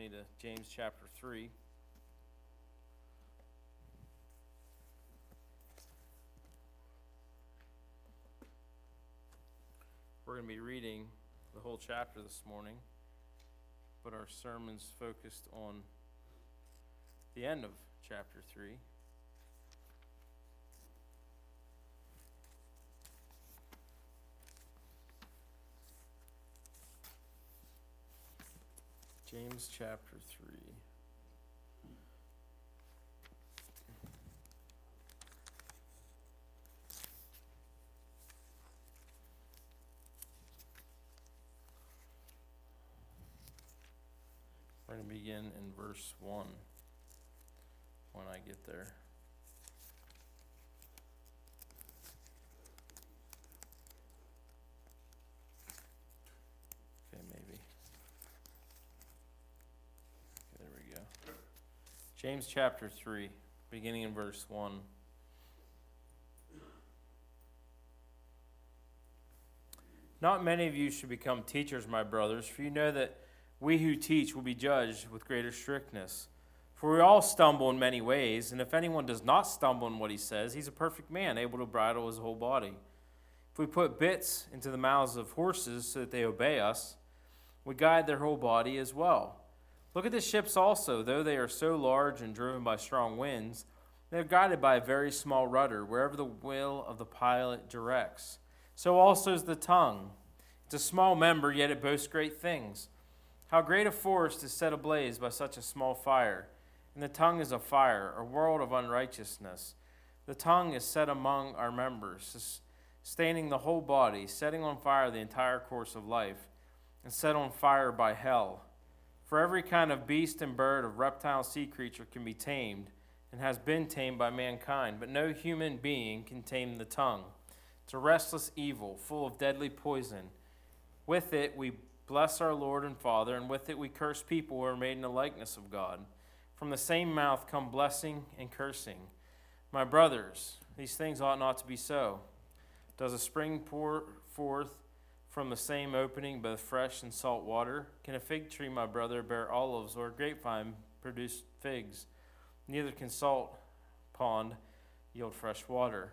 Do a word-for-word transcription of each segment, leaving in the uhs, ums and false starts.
to James chapter three. We're going to be reading the whole chapter this morning, but our sermon's focused on the end of chapter three. James chapter three. We're going to begin in verse one when I get there. Okay, maybe. There we go. James chapter three, beginning in verse one. Not many of you should become teachers, my brothers, for you know that we who teach will be judged with greater strictness. For we all stumble in many ways, and if anyone does not stumble in what he says, he's a perfect man, able to bridle his whole body. If we put bits into the mouths of horses so that they obey us, we guide their whole body as well. Look at the ships also. Though they are so large and driven by strong winds, they are guided by a very small rudder, wherever the will of the pilot directs. So also is the tongue. It's a small member, yet it boasts great things. How great a forest is set ablaze by such a small fire. And the tongue is a fire, a world of unrighteousness. The tongue is set among our members, staining the whole body, setting on fire the entire course of life, and set on fire by hell. For every kind of beast and bird, of reptile, sea creature can be tamed, and has been tamed by mankind, but no human being can tame the tongue. It's a restless evil, full of deadly poison. With it we bless our Lord and Father, and with it we curse people who are made in the likeness of God. From the same mouth come blessing and cursing. My brothers, these things ought not to be so. Does a spring pour forth from the same opening both fresh and salt water? Can a fig tree, my brother, bear olives, or a grapevine produce figs? Neither can salt pond yield fresh water.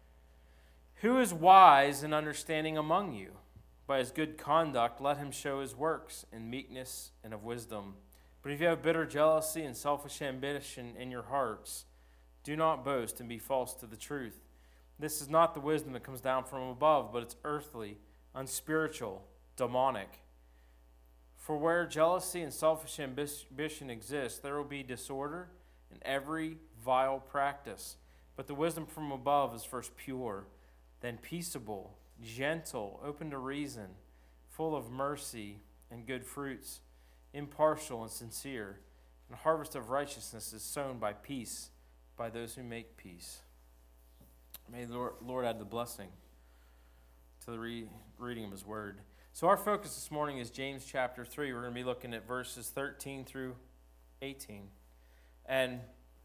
Who is wise and understanding among you? By his good conduct, let him show his works in meekness and of wisdom. But if you have bitter jealousy and selfish ambition in your hearts, do not boast and be false to the truth. This is not the wisdom that comes down from above, but it's earthly, unspiritual, demonic. For where jealousy and selfish ambition exist, there will be disorder and every vile practice. But the wisdom from above is first pure, then peaceable, gentle, open to reason, full of mercy and good fruits, impartial and sincere. And a harvest of righteousness is sown by peace by those who make peace. May the Lord add the blessing to the re- reading of his word. So our focus this morning is James chapter three. We're going to be looking at verses thirteen through eighteen. And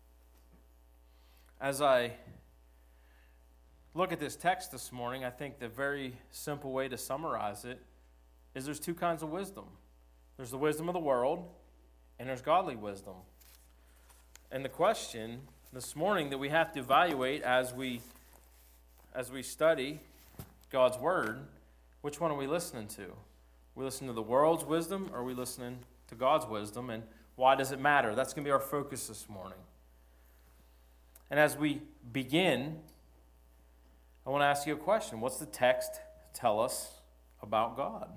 as I look at this text this morning, I think the very simple way to summarize it is there's two kinds of wisdom. There's the wisdom of the world, and there's godly wisdom. And the question this morning that we have to evaluate as we as we study God's word, which one are we listening to? Are we listening to the world's wisdom, or are we listening to God's wisdom, and why does it matter? That's going to be our focus this morning. And as we begin, I want to ask you a question. What's the text tell us about God?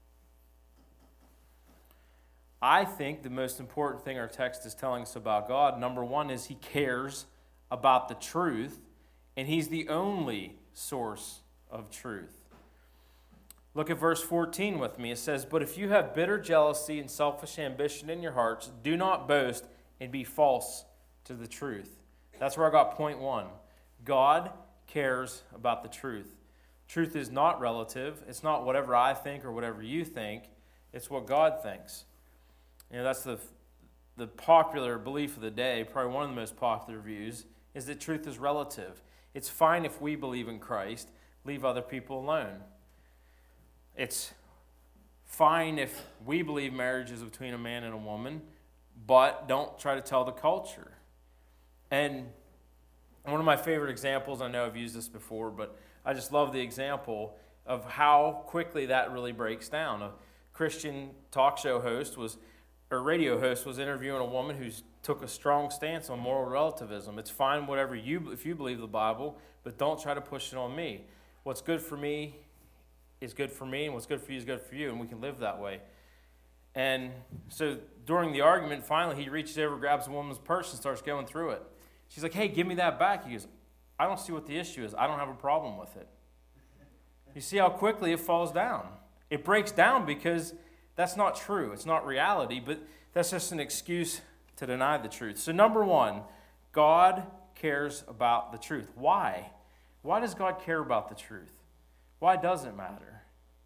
I think the most important thing our text is telling us about God, number one, is he cares about the truth, and he's the only source of truth. Look at verse fourteen with me. It says, "But if you have bitter jealousy and selfish ambition in your hearts, do not boast and be false to the truth." That's where I got point one. God cares about the truth. Truth is not relative. It's not whatever I think or whatever you think. It's what God thinks. You know, that's the the popular belief of the day, probably one of the most popular views, is that truth is relative. It's fine if we believe in Christ, leave other people alone. It's fine if we believe marriage is between a man and a woman, but don't try to tell the culture. And one of my favorite examples, I know I've used this before, but I just love the example of how quickly that really breaks down. A Christian talk show host was, or radio host was interviewing a woman who took a strong stance on moral relativism. It's fine whatever you, if you believe the Bible, but don't try to push it on me. What's good for me is good for me, and what's good for you is good for you, and we can live that way. And so during the argument, finally he reaches over, grabs a woman's purse, and starts going through it. She's like, hey, give me that back. He goes, I don't see what the issue is. I don't have a problem with it. You see how quickly it falls down. It breaks down because that's not true. It's not reality, but that's just an excuse to deny the truth. So number one, God cares about the truth. Why? Why does God care about the truth? Why does it matter?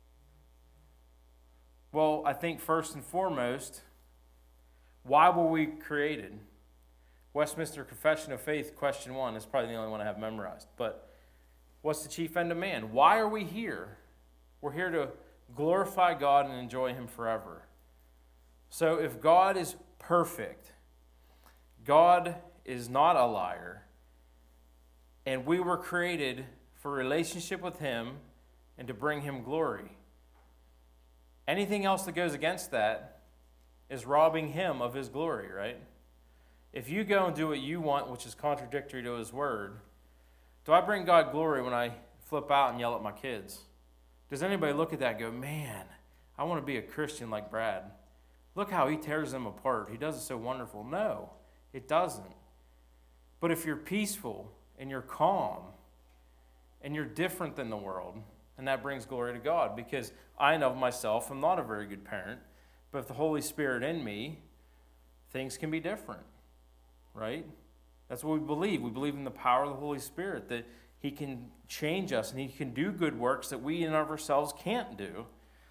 Well, I think first and foremost, why were we created? Westminster Confession of Faith, question one, is probably the only one I have memorized. But what's the chief end of man? Why are we here? We're here to glorify God and enjoy Him forever. So if God is perfect, God is not a liar, and we were created for relationship with Him and to bring Him glory. Anything else that goes against that is robbing Him of His glory, right? If you go and do what you want, which is contradictory to His word, do I bring God glory when I flip out and yell at my kids? Does anybody look at that and go, man, I want to be a Christian like Brad. Look how he tears them apart. He does it so wonderful. No, it doesn't. But if you're peaceful and you're calm and you're different than the world, and that brings glory to God, because I know myself, I'm not a very good parent, but if the Holy Spirit in me, things can be different, right? That's what we believe. We believe in the power of the Holy Spirit, that He can change us and He can do good works that we in of ourselves can't do.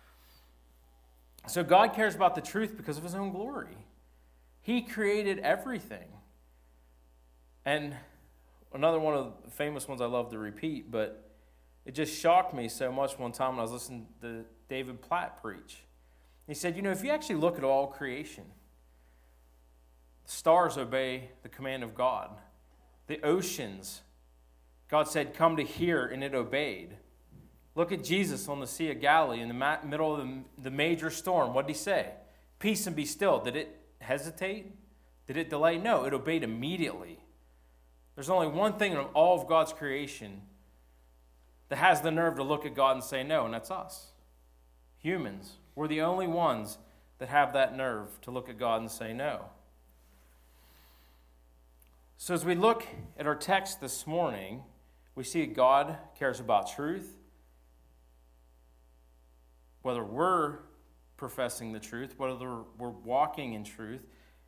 So God cares about the truth because of His own glory. He created everything. And another one of the famous ones I love to repeat, but it just shocked me so much one time when I was listening to David Platt preach. He said, you know, if you actually look at all creation, the stars obey the command of God. The oceans, God said, come to here, and it obeyed. Look at Jesus on the Sea of Galilee in the ma- middle of the, the major storm. What did He say? Peace and be still. Did it hesitate? Did it delay? No, it obeyed immediately. There's only one thing in all of God's creation that has the nerve to look at God and say no, and that's us. Humans. We're the only ones that have that nerve to look at God and say no. So as we look at our text this morning, we see that God cares about truth. Whether we're professing the truth, whether we're walking in truth.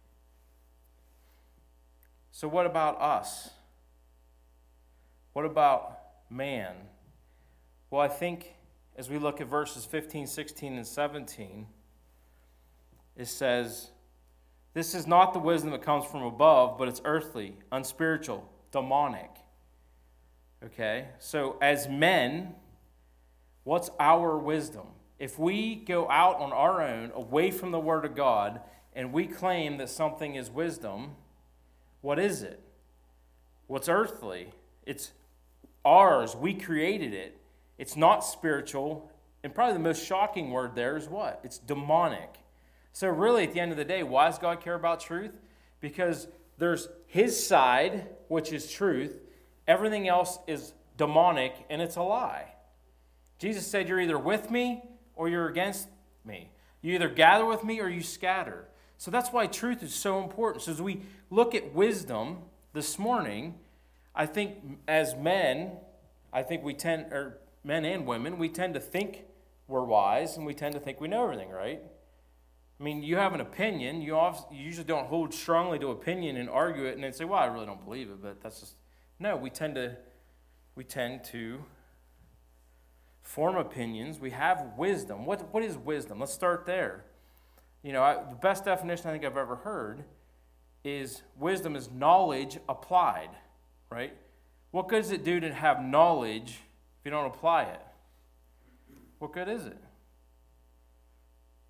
So what about us? What about man? Well, I think as we look at verses fifteen, sixteen, and seventeen, it says, this is not the wisdom that comes from above, but it's earthly, unspiritual, demonic. Okay? So as men, what's our wisdom? If we go out on our own, away from the Word of God, and we claim that something is wisdom, what is it? What's earthly? It's ours. We created it. It's not spiritual. And probably the most shocking word there is what? It's demonic. So really, at the end of the day, why does God care about truth? Because there's His side, which is truth. Everything else is demonic, and it's a lie. Jesus said, you're either with me or you're against me. You either gather with me or you scatter. So that's why truth is so important. So as we look at wisdom this morning, I think as men, I think we tend, or men and women, we tend to think we're wise and we tend to think we know everything, right? I mean, you have an opinion. You, you usually don't hold strongly to opinion and argue it and then say, well, I really don't believe it, but that's just, no, we tend to, we tend to form opinions. We have wisdom. What, what is wisdom? Let's start there. You know, I, the best definition I think I've ever heard is wisdom is knowledge applied, right? What good does it do to have knowledge if you don't apply it? What good is it?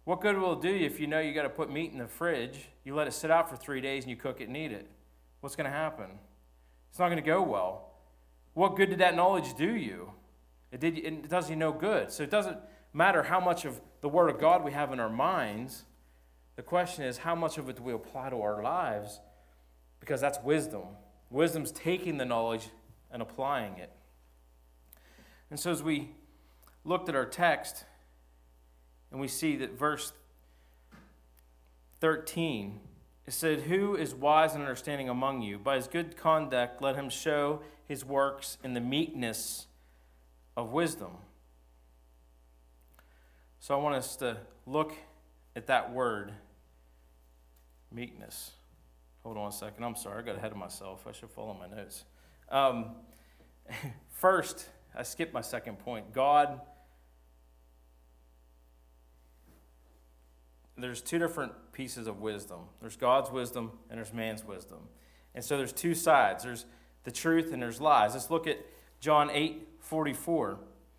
What good will it do you if you know you got to put meat in the fridge, you let it sit out for three days, and you cook it and eat it? What's going to happen? It's not going to go well. What good did that knowledge do you? It, did, it does you no good. So it doesn't matter how much of the Word of God we have in our minds. The question is, how much of it do we apply to our lives? Because that's wisdom. Wisdom's taking the knowledge and applying it. And so as we looked at our text, and we see that verse thirteen, it said, "Who is wise and understanding among you? By his good conduct let him show his works in the meekness of wisdom." So I want us to look at that word, meekness. Hold on a second. I'm sorry. I got ahead of myself. I should follow my notes. Um, first, I skipped my second point. God, there's two different pieces of wisdom. There's God's wisdom and there's man's wisdom. And so there's two sides. There's the truth and there's lies. Let's look at John eight forty-four.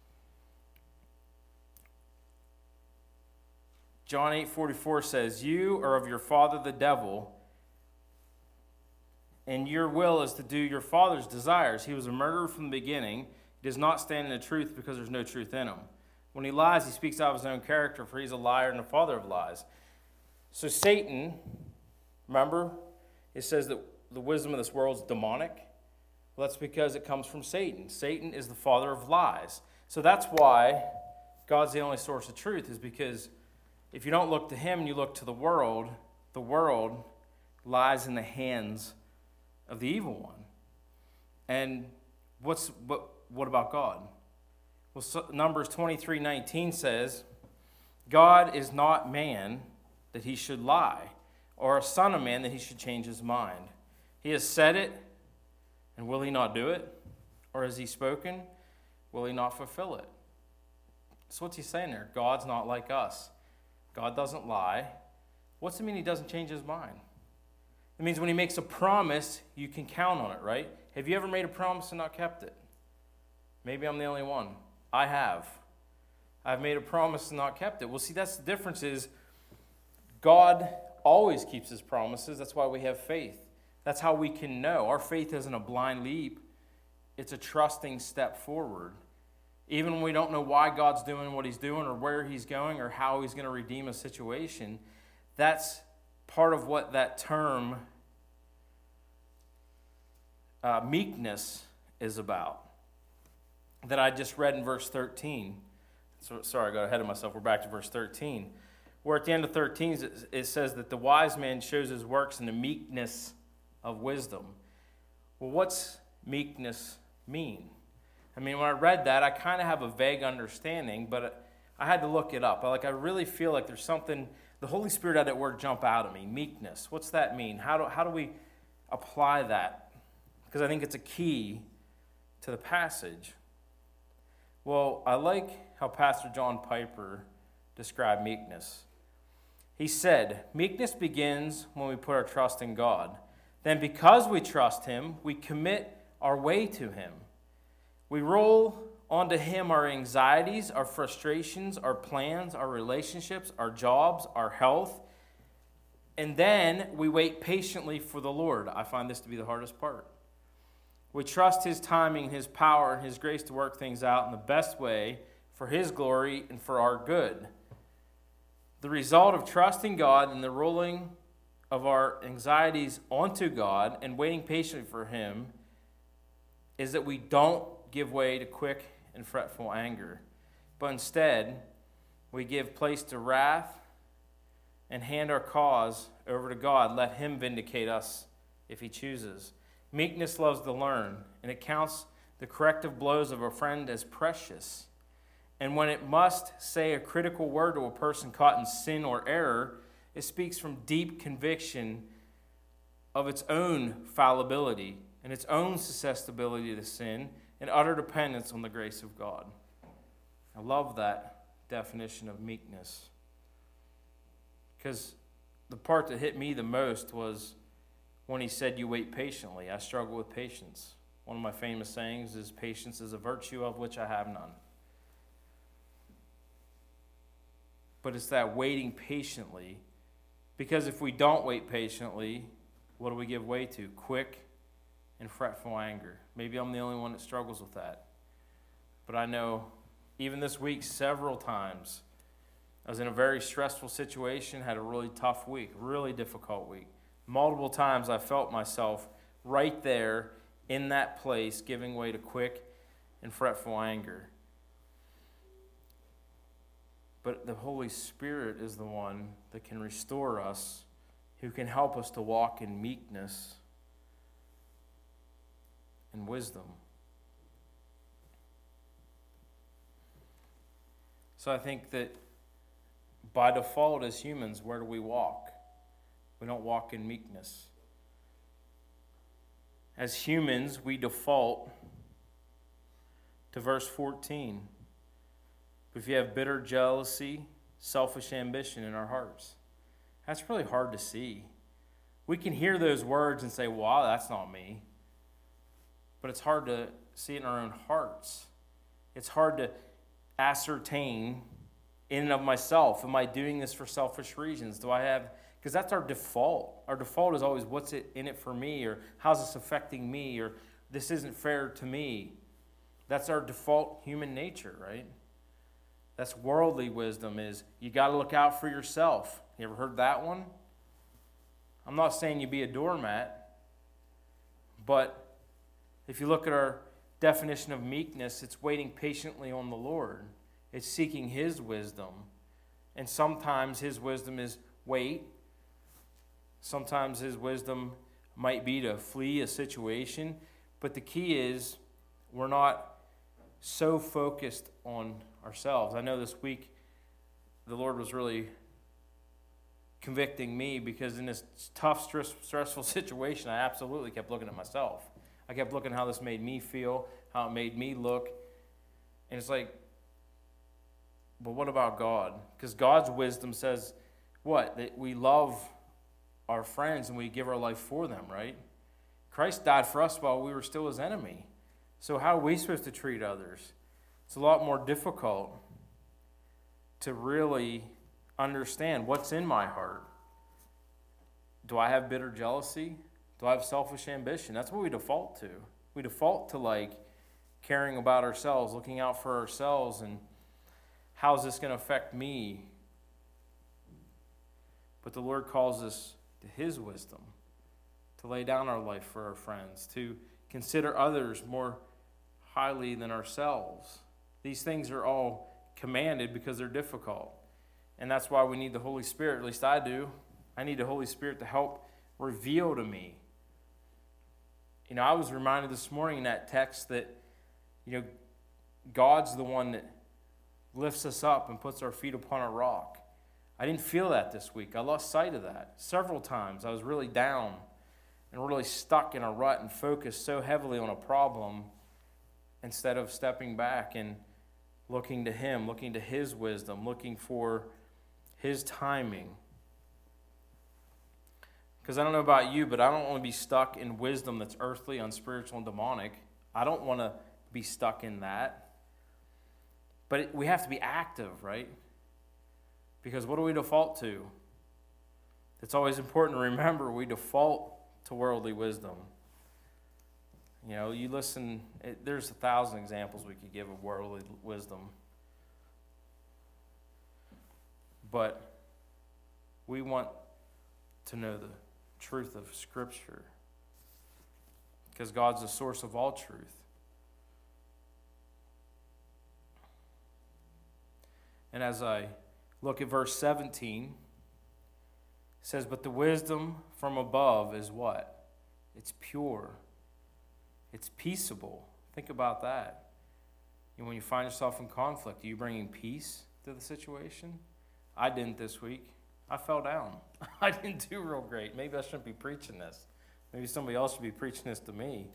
John eight forty-four says, "You are of your father the devil, and your will is to do your father's desires. He was a murderer from the beginning. He does not stand in the truth because there's no truth in him. When he lies, he speaks out of his own character, for he's a liar and the father of lies." So Satan, remember, it says that the wisdom of this world is demonic. Well, that's because it comes from Satan. Satan is the father of lies. So that's why God's the only source of truth, is because if you don't look to him and you look to the world, the world lies in the hands of the evil one. And what's what, what about God? Well, so, Numbers twenty-three nineteen says, "God is not man that he should lie, or a son of man that he should change his mind. He has said it, and will he not do it? Or has he spoken, will he not fulfill it?" So what's he saying there? God's not like us. God doesn't lie. What's it mean he doesn't change his mind? It means when he makes a promise, you can count on it, right? Have you ever made a promise and not kept it? Maybe I'm the only one. I have. I've made a promise and not kept it. Well, see, that's the difference is God always keeps his promises. That's why we have faith. That's how we can know. Our faith isn't a blind leap. It's a trusting step forward. Even when we don't know why God's doing what he's doing or where he's going or how he's going to redeem a situation, that's part of what that term uh, meekness is about that I just read in verse thirteen. So, sorry, I got ahead of myself. We're back to verse thirteen. Where at the end of thirteen, it, it says that the wise man shows his works in the meekness of wisdom. Well, what's meekness mean? I mean, when I read that, I kind of have a vague understanding, but I had to look it up. I, like, I really feel like there's something, the Holy Spirit had that word jump out at me, meekness. What's that mean? How do, how do we apply that? Because I think it's a key to the passage. Well, I like how Pastor John Piper described meekness. He said, "Meekness begins when we put our trust in God. Then because we trust him, we commit our way to him. We roll onto him our anxieties, our frustrations, our plans, our relationships, our jobs, our health. And then we wait patiently for the Lord." I find this to be the hardest part. We trust his timing, his power, and his grace to work things out in the best way for his glory and for our good. The result of trusting God and the rolling of our anxieties onto God and waiting patiently for him is that we don't give way to quick and fretful anger, but instead we give place to wrath and hand our cause over to God. Let him vindicate us if he chooses. Meekness loves to learn, and it counts the corrective blows of a friend as precious. And when it must say a critical word to a person caught in sin or error, it speaks from deep conviction of its own fallibility and its own susceptibility to sin and utter dependence on the grace of God. I love that definition of meekness, because the part that hit me the most was when he said, "You wait patiently." I struggle with patience. One of my famous sayings is, "Patience is a virtue of which I have none." but it's that waiting patiently. Because if we don't wait patiently, what do we give way to? Quick and fretful anger. Maybe I'm the only one that struggles with that. But I know even this week, several times, I was in a very stressful situation, had a really tough week, really difficult week. Multiple times I felt myself right there in that place, giving way to quick and fretful anger. But the Holy Spirit is the one that can restore us, who can help us to walk in meekness and wisdom. So I think that by default as humans, where do we walk? We don't walk in meekness. As humans, we default to verse fourteen. If you have bitter jealousy, selfish ambition in our hearts. That's really hard to see. We can hear those words and say, wow, that's not me. But it's hard to see it in our own hearts. It's hard to ascertain in and of myself, am I doing this for selfish reasons? Do I have, because that's our default. Our default is always, what's it in it for me? Or how's this affecting me? Or this isn't fair to me. That's our default human nature, right? That's worldly wisdom, is you got to look out for yourself. You ever heard that one? I'm not saying you be a doormat, but if you look at our definition of meekness, it's waiting patiently on the Lord. It's seeking His wisdom. And sometimes His wisdom is wait. Sometimes His wisdom might be to flee a situation. But the key is we're not so focused on ourselves. I know this week the Lord was really convicting me, because in this tough, stress, stressful situation, I absolutely kept looking at myself. I kept looking at how this made me feel, how it made me look. And it's like, but what about God? Because God's wisdom says what? That we love our friends and we give our life for them, right? Christ died for us while we were still His enemy. So how are we supposed to treat others? It's a lot more difficult to really understand what's in my heart. Do I have bitter jealousy? Do I have selfish ambition? That's what we default to. We default to like caring about ourselves, looking out for ourselves, and how's this going to affect me? But the Lord calls us to His wisdom, to lay down our life for our friends, to consider others more highly than ourselves. These things are all commanded because they're difficult. And that's why we need the Holy Spirit, at least I do. I need the Holy Spirit to help reveal to me. You know, I was reminded this morning in that text that, you know, God's the one that lifts us up and puts our feet upon a rock. I didn't feel that this week. I lost sight of that. Several times I was really down and really stuck in a rut and focused so heavily on a problem instead of stepping back and looking to Him, looking to His wisdom, looking for His timing. Because I don't know about you, but I don't want to be stuck in wisdom that's earthly, unspiritual, and demonic. I don't want to be stuck in that. But it, we have to be active, right? Because what do we default to? It's always important to remember we default to worldly wisdom. You know, you listen, it, there's a thousand examples we could give of worldly wisdom. But we want to know the truth of Scripture, because God's the source of all truth. And as I look at verse seventeen, it says, but the wisdom from above is what? It's pure. It's peaceable. Think about that. And when you find yourself in conflict, are you bringing peace to the situation? I didn't this week. I fell down. I didn't do real great. Maybe I shouldn't be preaching this. Maybe somebody else should be preaching this to me.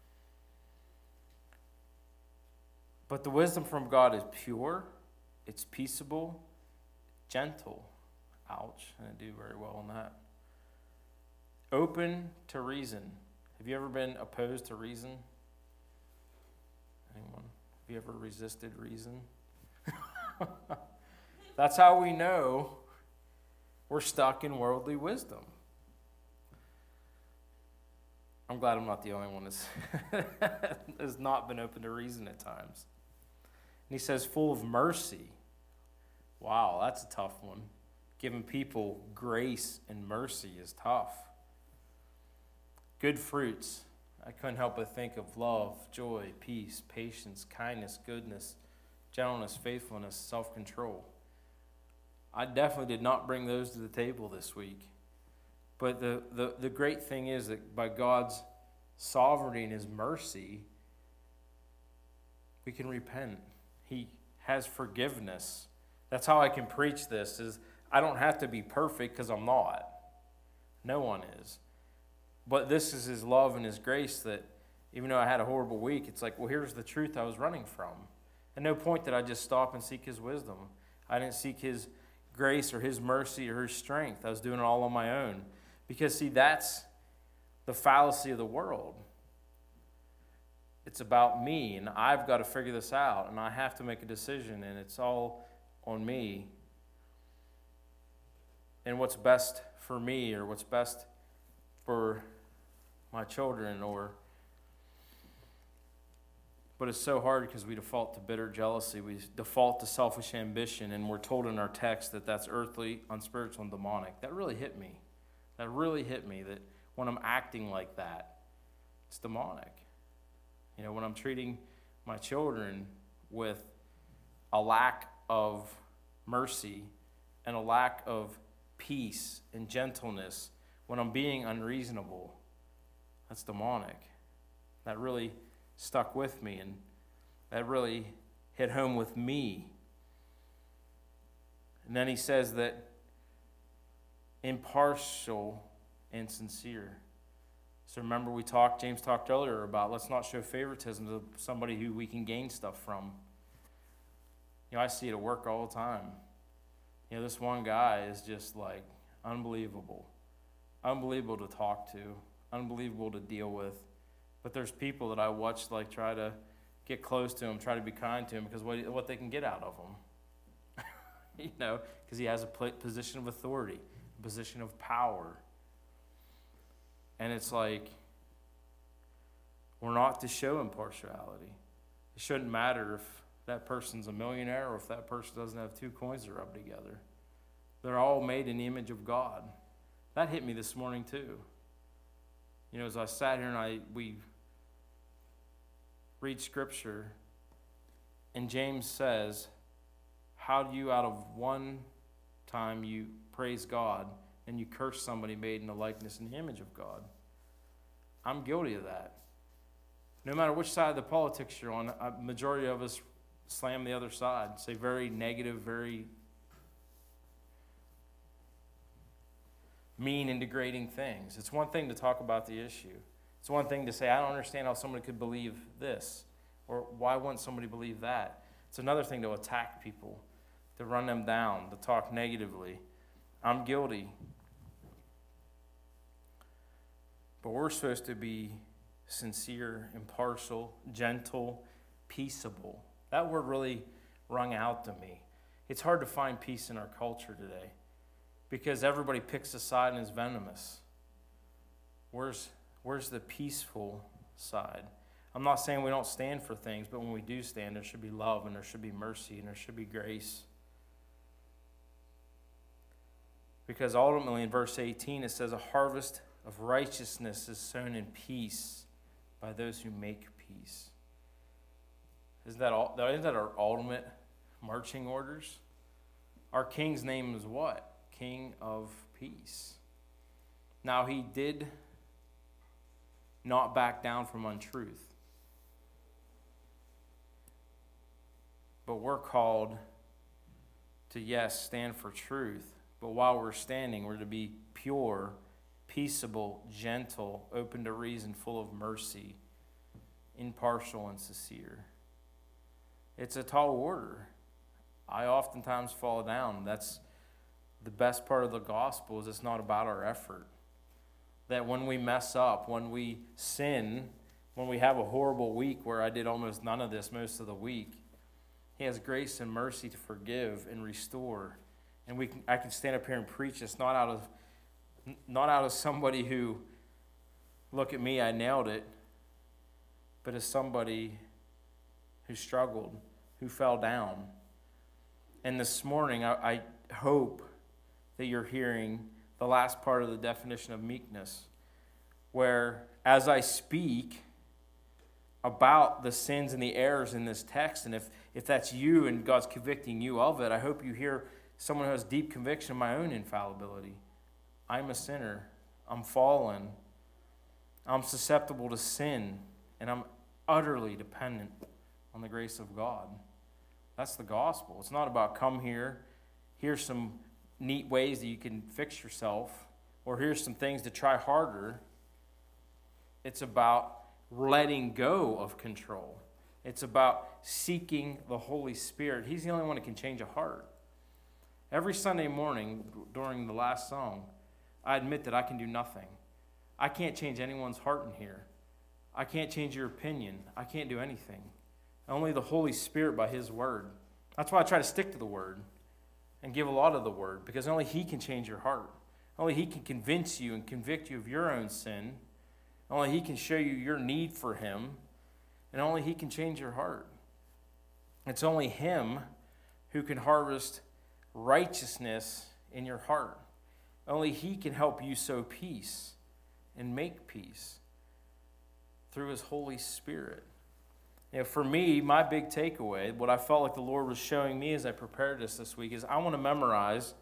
But the wisdom from God is pure, it's peaceable, gentle. Ouch, I didn't do very well on that. Open to reason. Have you ever been opposed to reason? Anyone? Have you ever resisted reason? That's how we know we're stuck in worldly wisdom. I'm glad I'm not the only one that's has not been open to reason at times. And he says, full of mercy. Wow, that's a tough one. Giving people grace and mercy is tough. Good fruits. I couldn't help but think of love, joy, peace, patience, kindness, goodness, gentleness, faithfulness, self-control. I definitely did not bring those to the table this week. But the, the, the great thing is that by God's sovereignty and his mercy, we can repent. He has forgiveness. That's how I can preach this, is I don't have to be perfect because I'm not. No one is. But this is his love and his grace that even though I had a horrible week, it's like, well, here's the truth I was running from. At no point did I just stop and seek his wisdom. I didn't seek his grace or his mercy or his strength. I was doing it all on my own. Because, see, that's the fallacy of the world. It's about me, and I've got to figure this out, and I have to make a decision, and it's all on me. And what's best for me, or what's best for my children, or... But it's so hard because we default to bitter jealousy. We default to selfish ambition, and we're told in our text that that's earthly, unspiritual, and demonic. That really hit me. That really hit me, that when I'm acting like that, it's demonic. You know, when I'm treating my children with a lack of mercy and a lack of peace and gentleness, when I'm being unreasonable, that's demonic. That really stuck with me, and that really hit home with me. And then he says that impartial and sincere. So remember we talked, James talked earlier about let's not show favoritism to somebody who we can gain stuff from. You know, I see it at work all the time. You know, this one guy is just like unbelievable. Unbelievable to talk to. Unbelievable to deal with. But there's people that I watch like try to get close to him, try to be kind to him because what, what they can get out of him. You know, because he has a position of authority, a position of power. And it's like, we're not to show impartiality. It shouldn't matter if that person's a millionaire or if that person doesn't have two coins to rub together. They're all made in the image of God. That hit me this morning too. You know, as I sat here and I we read scripture, and James says, how do you out of one time you praise God and you curse somebody made in the likeness and the image of God? I'm guilty of that. No matter which side of the politics you're on, a majority of us slam the other side, say very negative, very mean and degrading things. It's one thing to talk about the issue. It's one thing to say, I don't understand how somebody could believe this, or why wouldn't somebody believe that? It's another thing to attack people, to run them down, to talk negatively. I'm guilty. But we're supposed to be sincere, impartial, gentle, peaceable. That word really rung out to me. It's hard to find peace in our culture today because everybody picks a side and is venomous. Where's, where's the peaceful side? I'm not saying we don't stand for things, but when we do stand, there should be love and there should be mercy and there should be grace. Because ultimately in verse eighteen it says, a harvest of righteousness is sown in peace by those who make peace. Isn't that, all, isn't that our ultimate marching orders? Our king's name is what? King of peace. Now he did not back down from untruth. But we're called to, yes, stand for truth. But while we're standing, we're to be pure, peaceable, gentle, open to reason, full of mercy, impartial and sincere. It's a tall order. I oftentimes fall down. That's the best part of the gospel, is it's not about our effort. That when we mess up, when we sin, when we have a horrible week where I did almost none of this most of the week, He has grace and mercy to forgive and restore. And we can, I can stand up here and preach this not out of not out of somebody who, look at me, I nailed it, but as somebody who struggled, who fell down. And this morning, I, I hope that you're hearing the last part of the definition of meekness, where as I speak about the sins and the errors in this text, and if, if that's you and God's convicting you of it, I hope you hear someone who has deep conviction of my own infallibility. I'm a sinner. I'm fallen. I'm susceptible to sin, and I'm utterly dependent on the grace of God. That's the gospel. It's not about come here, here's some neat ways that you can fix yourself, or here's some things to try harder. It's about letting go of control. It's about seeking the Holy Spirit. He's the only one that can change a heart. Every Sunday morning during the last song, I admit that I can do nothing. I can't change anyone's heart in here. I can't change your opinion. I can't do anything. Only the Holy Spirit by His Word. That's why I try to stick to the Word and give a lot of the Word, because only He can change your heart. Only He can convince you and convict you of your own sin. Only He can show you your need for Him, and only He can change your heart. It's only Him who can harvest righteousness in your heart. Only He can help you sow peace and make peace through His Holy Spirit. You know, for me, my big takeaway, what I felt like the Lord was showing me as I prepared this this week, is I want to memorize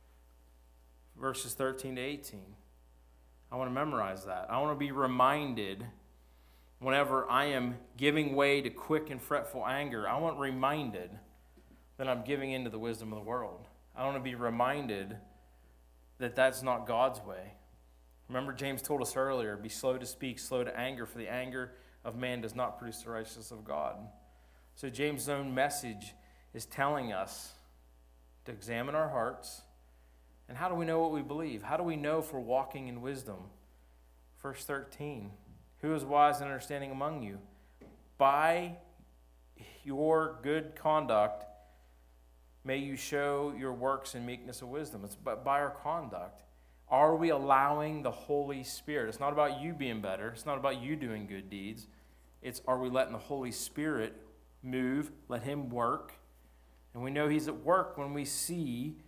verses thirteen to eighteen. I want to memorize that. I want to be reminded whenever I am giving way to quick and fretful anger, I want reminded that I'm giving into the wisdom of the world. I want to be reminded that that's not God's way. Remember, James told us earlier, be slow to speak, slow to anger, for the anger of man does not produce the righteousness of God. So James' own message is telling us to examine our hearts. And how do we know what we believe? How do we know if we're walking in wisdom? Verse thirteen, who is wise and understanding among you? By your good conduct may you show your works in meekness of wisdom. It's by our conduct. Are we allowing the Holy Spirit? It's not about you being better. It's not about you doing good deeds. It's are we letting the Holy Spirit move, let Him work? And we know He's at work when we see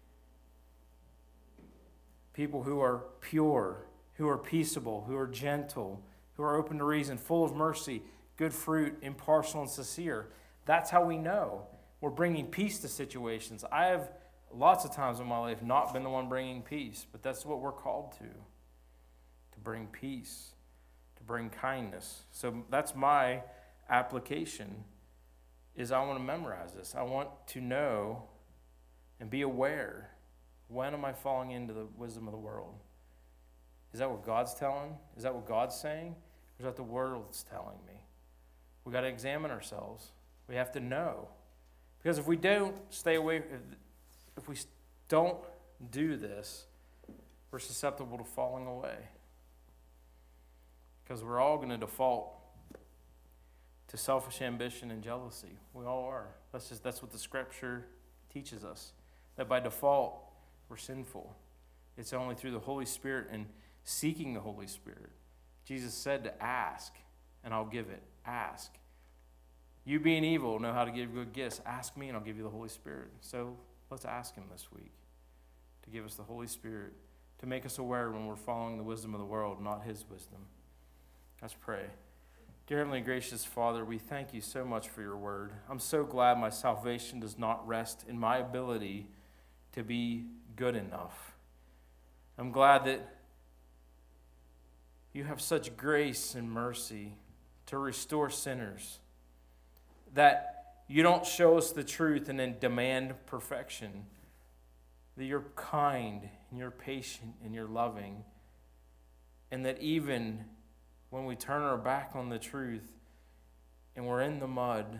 people who are pure, who are peaceable, who are gentle, who are open to reason, full of mercy, good fruit, impartial and sincere. That's how we know we're bringing peace to situations. I have lots of times in my life not been the one bringing peace, but that's what we're called to, to bring peace, to bring kindness. So that's my application, is I want to memorize this. I want to know and be aware, when am I falling into the wisdom of the world? Is that what God's telling? Is that what God's saying? Or is that the world's telling me? We've got to examine ourselves. We have to know. Because if we don't stay away, if we don't do this, we're susceptible to falling away. Because we're all going to default to selfish ambition and jealousy. We all are. That's just that's what the Scripture teaches us. That by default, we're sinful. It's only through the Holy Spirit and seeking the Holy Spirit. Jesus said to ask, and I'll give it. Ask. You being evil know how to give good gifts. Ask me, and I'll give you the Holy Spirit. So let's ask Him this week to give us the Holy Spirit, to make us aware when we're following the wisdom of the world, not His wisdom. Let's pray. Dear Heavenly Gracious Father, we thank You so much for Your word. I'm so glad my salvation does not rest in my ability to be good enough. I'm glad that You have such grace and mercy to restore sinners, that You don't show us the truth and then demand perfection, that You're kind and You're patient and You're loving, and that even when we turn our back on the truth and we're in the mud,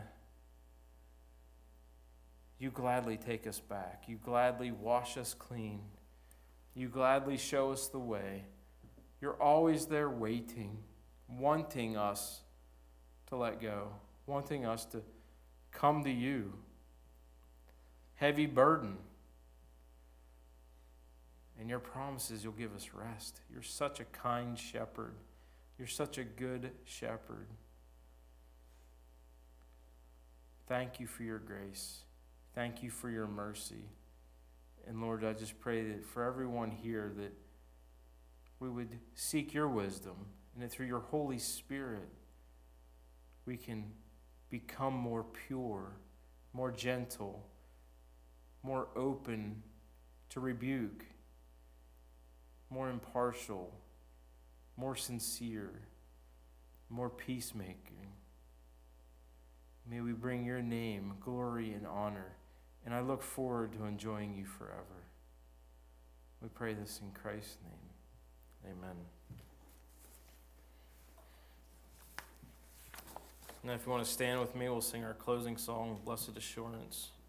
You gladly take us back. You gladly wash us clean. You gladly show us the way. You're always there waiting, wanting us to let go, wanting us to, come to you. Heavy burden. And your promises, you'll give us rest. You're such a kind shepherd. You're such a good shepherd. Thank you for your grace. Thank you for your mercy. And Lord, I just pray that for everyone here that we would seek your wisdom, and that through your Holy Spirit we can become more pure, more gentle, more open to rebuke, more impartial, more sincere, more peacemaking. May we bring your name, glory, and honor. And I look forward to enjoying you forever. We pray this in Christ's name. Amen. Now, if you want to stand with me, we'll sing our closing song, Blessed Assurance.